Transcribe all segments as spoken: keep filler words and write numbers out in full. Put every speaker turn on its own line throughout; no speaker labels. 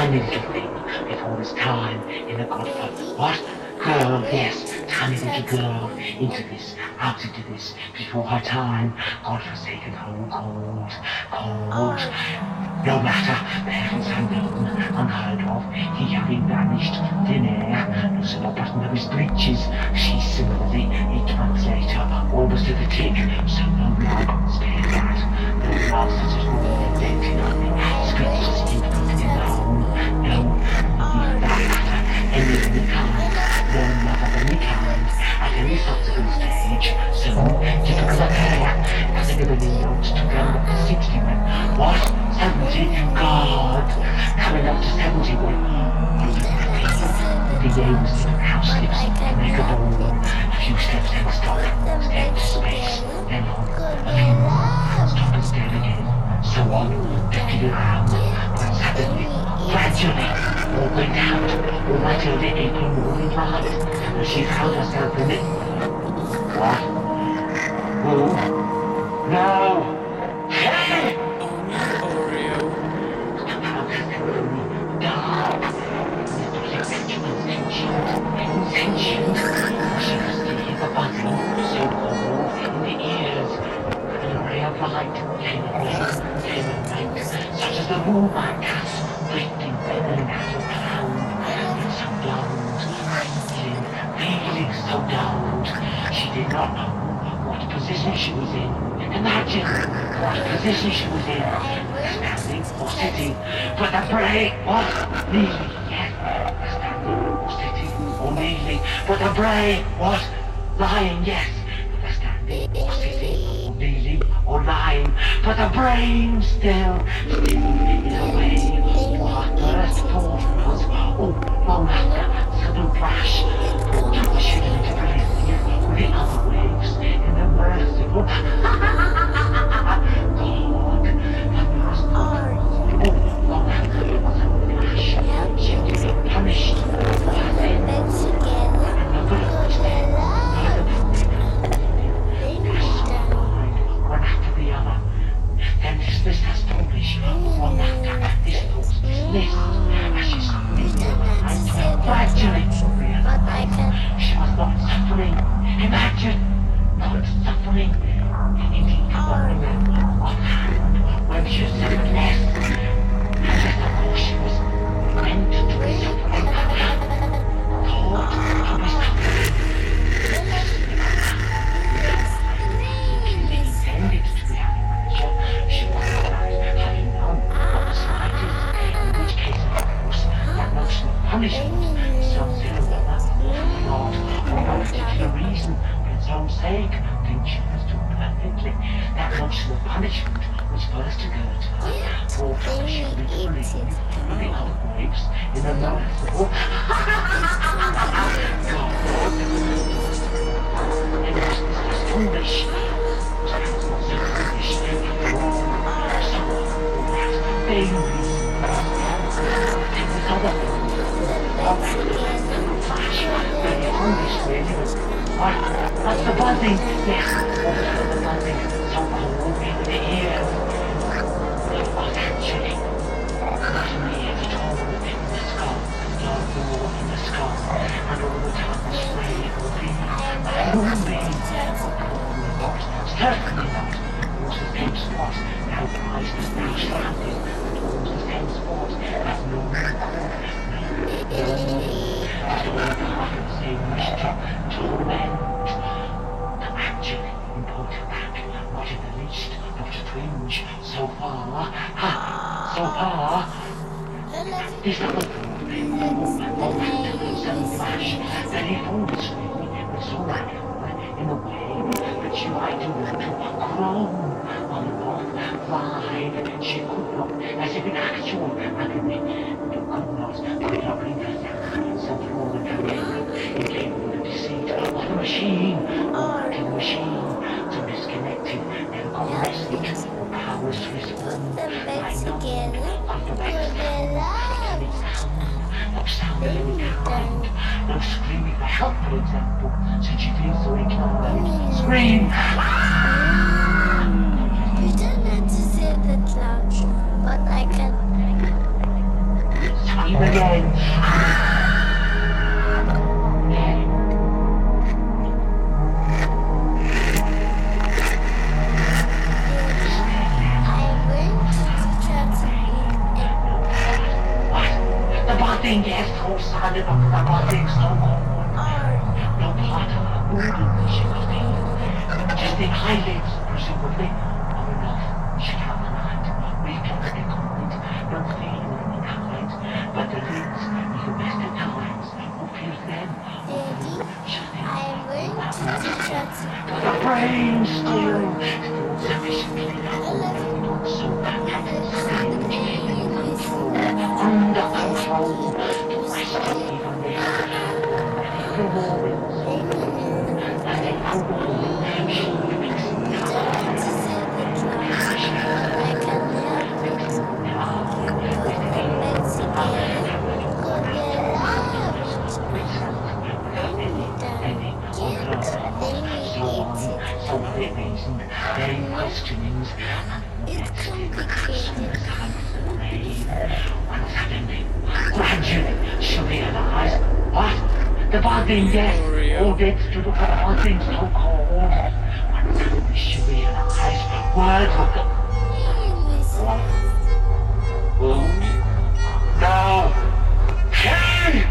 tiny little thing before his time in the Godfather. What? Girl, yes, tiny little girl, into this, out into this, before her time, God-forsaken home, cold, cold. No matter, the heavens unknown, unheard of, he having vanished, thin air, loosened the button of his breeches, she similarly, eight months later, almost to the tick, so no love, spare that, no love such as would have invented only, speechless infant in the home, no, even that matter, any of any kind, no love of any kind, at any subsequent stage, so, typical of her, as everybody knows, to go up to sixty when, what? seventy? God! Coming up to seventy when, the aims of house slips, make a ball, a few steps then stop, stare into space, then on, a few more, stop and stare again, so on, drifting around, but suddenly, gradually, all went out, all that early April morning light, and she found herself in it. What? Who? No! Hey!
Oreo.
Dark! Sentient, sentient, she was still the buzzing, so cold in the ears, and a ray of light came and went, came and went, such as the moonlight cast, drifting in and out of cloud, and so dulled, feeling, feeling so dulled, she did not know what position she was in. Imagine what position she was in, standing or sitting, but the brain was kneeling, yes, standing or sitting or kneeling, but the brain was lying, yes, standing or sitting or kneeling or lying, but the brain still, still in a way, for her first thought was, oh, long after, sudden flash, thought she was interpreting with the other waves in the merciful God, and was oh, long after, sudden flash, she was being punished for her sins, and the birds then, by the flashed her mind, one after the other, then dismissed as foolish, one after this thought dismissed, as she screamed, and gradually realized she was not suffering. Imagine not suffering. Indeed, I remember what happened when she suffered less, and yes, of course she was meant to be suffering, thought to be suffering. Intended to be having pleasure, she was not having none of the slightest, in which case, of course, that notion of punishment is some zero not for no particular reason, for its own sake, didn't she understood perfectly, that notion of punishment was first occurred to her, brought her she would believe with the other waves in the merciful God. It was this foolish, was perhaps not so foolish, after all, so all that vain reason, it was other things, all that flash, very foolish really, but what, what's the buzzing? Yes, also the buzzing, so cold in the ears. It was actually not in the ears at all, in the skull, no more in the skull, and all the time the sway will be a moonbeam. Not, certainly not. Was the same spot, now rise, now standing, and was the same spot, as no man could. After all the half of the same mixture, torment. No, actually, in point of fact, not in the least, not a twinge, so far, ha, so far. This other thing, all that to sudden flash, very foolish really, but so accurate in a way that she might do to groan on and off, fly, she could not, as if in actual agony, but could not, could not bring herself, so fallen her name, incapable of deceit, of the machine, or the machine, so disconnected, never cognizant, or powerless to respond, by no compromised sound, no sound, no sound of any kind, no screaming for help, for example, since she feels so inclined. Scream!
You don't have to say that loud, but I can.
scream again. The buzzing, yes, so sad about the buzzing, so cold. No part of her movement, she was there. Just the eyelids, presumably, are enough. She had the night, reflexively comment, not feeling any kind, but the lids, even best at times, who feels them,
Daddy, I went to the church.
but the brain still, still sufficiently old, not so happy, still in control, under control, to question even there, the warriors, and they probably should be fixing so many reasons, very questionings,
It's complicated.
when suddenly, gradually, she realized, what? The buzzing, yes, all dead stood up for the buzzing so cold. When suddenly she realized, words were gone. Oh, no! Hey!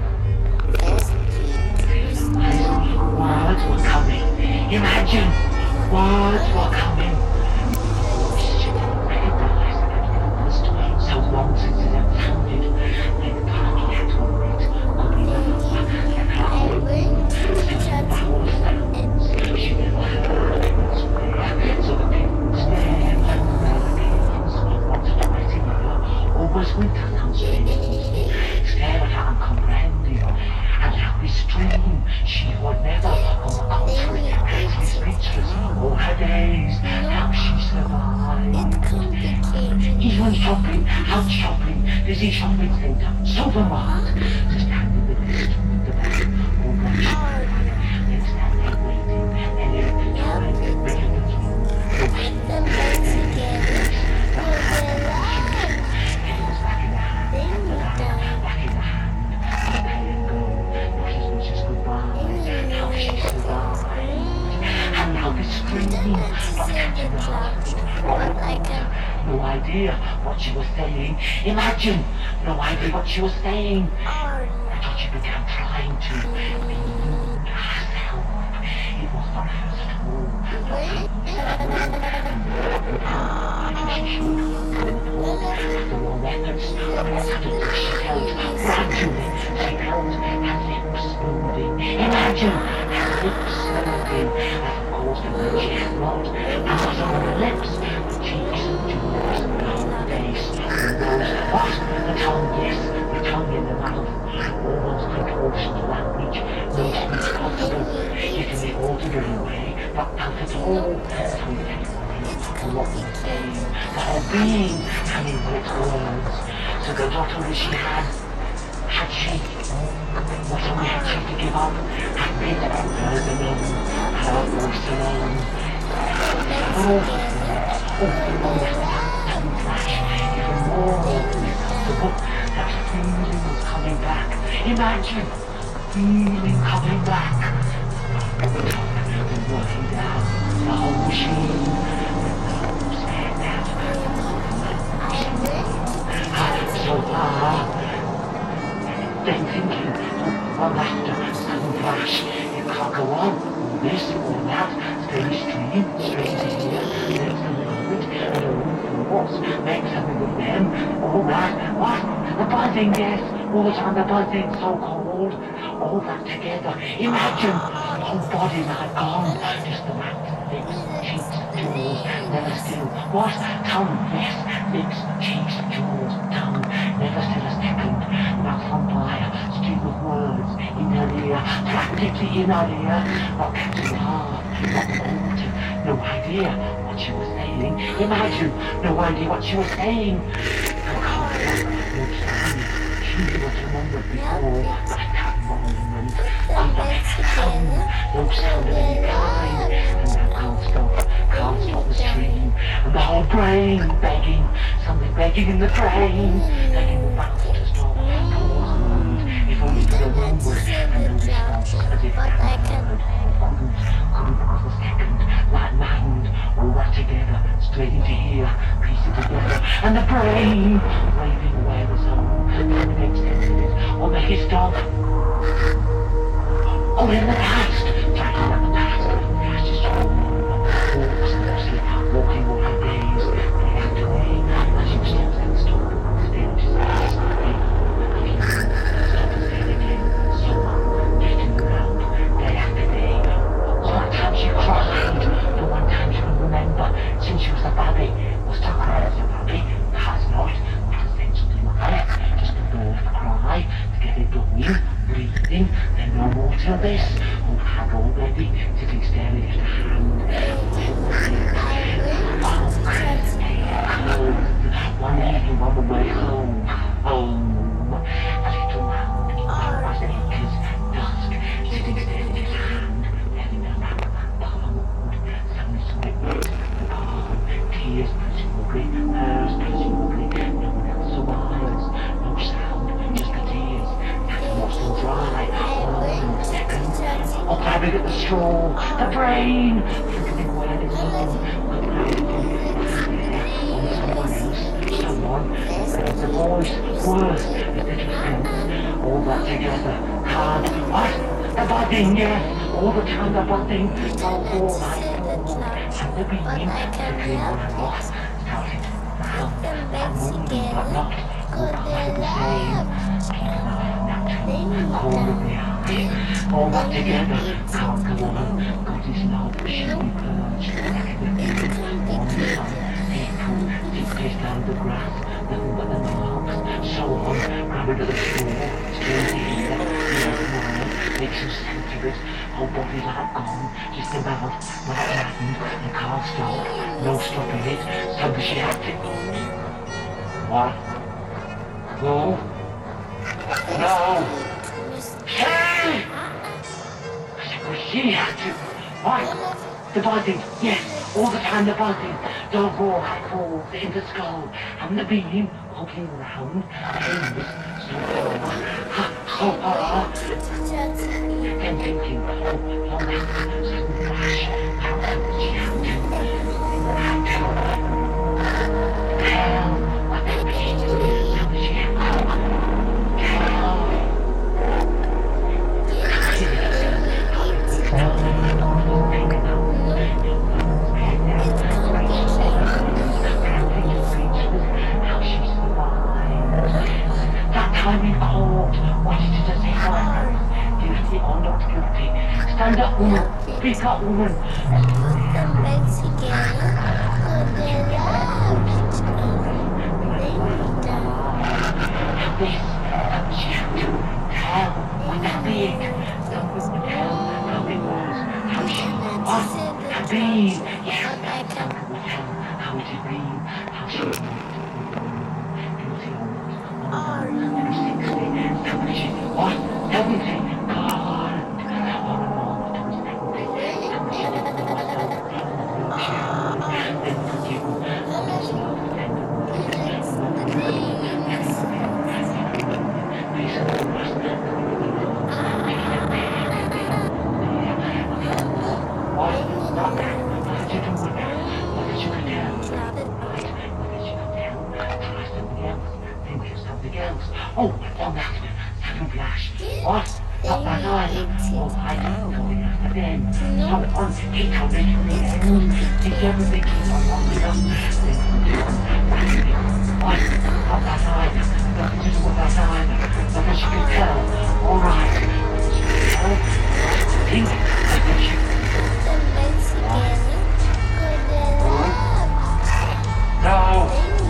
Words were coming. Imagine, words were coming. She didn't recognize that first. So long since it had sounded. Like the party had to admit, could be nothing but
I went to the church.
she never heard it swear. So the people stared. The people wanted to wait in her. Always winter now strange. Stared at her uncomprehending. And how restrained she would never, on the contrary, be speechless all her days. How she survived.
It's complicated.
Even shopping, out shopping, busy shopping centre, supermarket, to stand in the distance with the back, or watch then stand there waiting, and every time, making the through,
Put them back together. You'll realize.
it was back in the hand,
Then you die.
back in the hand, the pale girl, not as much as goodbye, how she survived, and now this screaming, not catching the heart,
But I can.
no idea what she was saying. Imagine, no idea what she was saying. Until she began trying to be herself. It was not hers at all. She should. After all efforts, suddenly she felt, gradually, she felt her lips moving. Imagine her lips moving. As of course, she had not. And not only the lips, the cheeks, jewels, the face, the nose. What? The tongue, yes, the tongue in the mouth. All those contortions of language, no speech possible, yet in the ordinary way, not out at all. So everybody, what was saying, the whole being coming with its words. So that not only she had, had she, not only had she to give up, had been hers alone, her voice alone. But also, all the wonderful tongue flash, even more irresistible, that feeling was coming back. Imagine, feeling coming back. And the tongue was working down the whole machine. So far, then thinking, one after sudden flash, it can't go on, or this or that, steady stream, straight to here, next a little bit, and a room for what's, next something with them, all that, what? The buzzing, yes, all the time the buzzing, so cold, all that together. Imagine, the whole body like gone, just the mouth, lips, cheeks, jaws, never still. What? Tongue, yes, lips, cheeks, jaws, tongue, never still a second. Mouth on fire, stream of words, in her ear, practically in her ear, not catching half, not quarter, no idea what she was saying. Imagine, no idea what she was saying. No concept, no sound. She was remembered before, but at that moment, under sound, no sound of any kind, and now can't stop, can't stop the stream, and the whole brain begging, something begging in the brain, begging the mouth to stop. brain, waving away the zone for the next ten minutes, or make his dog. Or in the past, dragging up the past, flashes through, walks mostly, walking all her days, day after day, as you stop and stop, still just ask, stop and stay again, so on, getting around, day after day. So one time she cried, the one time she can remember, since she was a baby, was to cry as a baby, has not, not essentially life, just a birth cry, to get it going, breathing, then no more till this, who had already, sitting staring at her hand, one evening on the way home, home, a little round, was acres, dusk, sitting staring at her hand, having a lap, palm, suddenly saw it wet, the palm, tears presumably, hers presumably, no one else so eyes, no sound, just the tears, that was still dry, oh, second, or grabbing at the straw, the brain, flickering away at its own, but now it on someone else, someone, there's a voice, words, a little sense, all that together, hard, what? The budding, yes, all the time the budding, no more like and the beginning, flickering on and off, starting to round, and moving, but not, all part of the same, keeping an eye on that too, cold of the eye, all that together, can't go on, God is love, she be purged, like the field, on the sun, April, deep placed down the grass, nothing but the marks, so on, grabbing to the straw, still here, the other man, makes some sense of it, whole body like gone, just the mouth, not flattened, and can't stop, no stopping it, suddenly she had to. What? No? No! Hey! She had to. What? The buzzing, yes, all the time the buzzing. Dog walk falls in the skull, and the beam hopping round, ends, so far, so far. Then thinking, oh, long after, sudden flash, how could she have to? Have to. Hell, what the beam, how did she have to? Hell. Time in court, what is it to say for her? Guilty or not guilty? Stand up, woman. Speak up, woman. This, she had to tell what that big. Someone would tell how it was, how she was, had been. Yes, someone would tell how it had been, how she was. Guilty or not. What? Everything. God. On and on to his everything. And she didn't know herself. She had then forgiven all his love, tender words, love, peace and trust. What? Not that. What did you do with that? What did you tell? Right? What did you tell? Try something else. Think of something else. Oh, on that. Flash. What? Not that eye. Oh, I don't know it again. So on, he told me to the end. He everything keeps on longing up. Then what? Not that eye. Nothing to do with that eye. Nothing she can tell. All right. She can tell. Think. I think she No.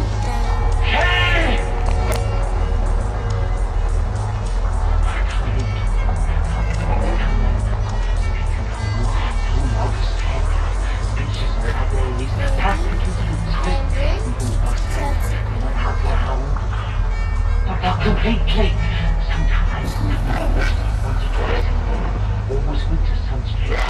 Hey! But not completely. Sometimes, once or twice, almost winter sunstroke.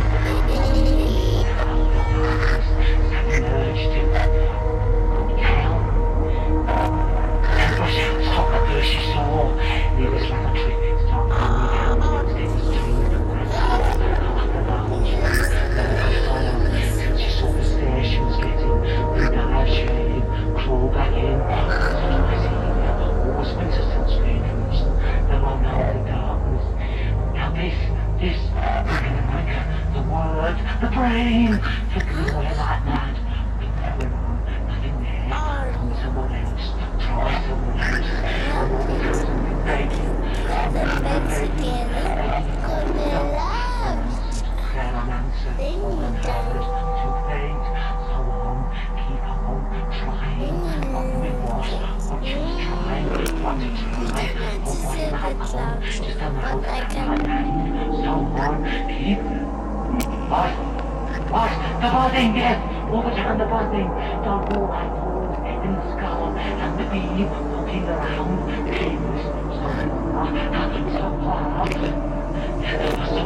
Submerged him. Hell. And rush out, stop the first she saw. Near his lavatory, start going down the extended stream of grass. Up the lounge. Then the fire. Since she saw the stairs she was getting, the dive shame, crawl back in. flickering away like that. Going on, nothing there. Find someone else. Try someone else. I'm looking for something breaking.
The beds together. Could be love.
There an answer.
Then you
One heard.
don't.
Too faint. So on. Keep on. Trying. What it was. What you was trying. What to try. Or what it might come. Just a little.
But I can.
So on. Keep. What? What? The buzzing, yes! Overturn the buzzing! The wall I pulled in the skull, and the bee walking around, the king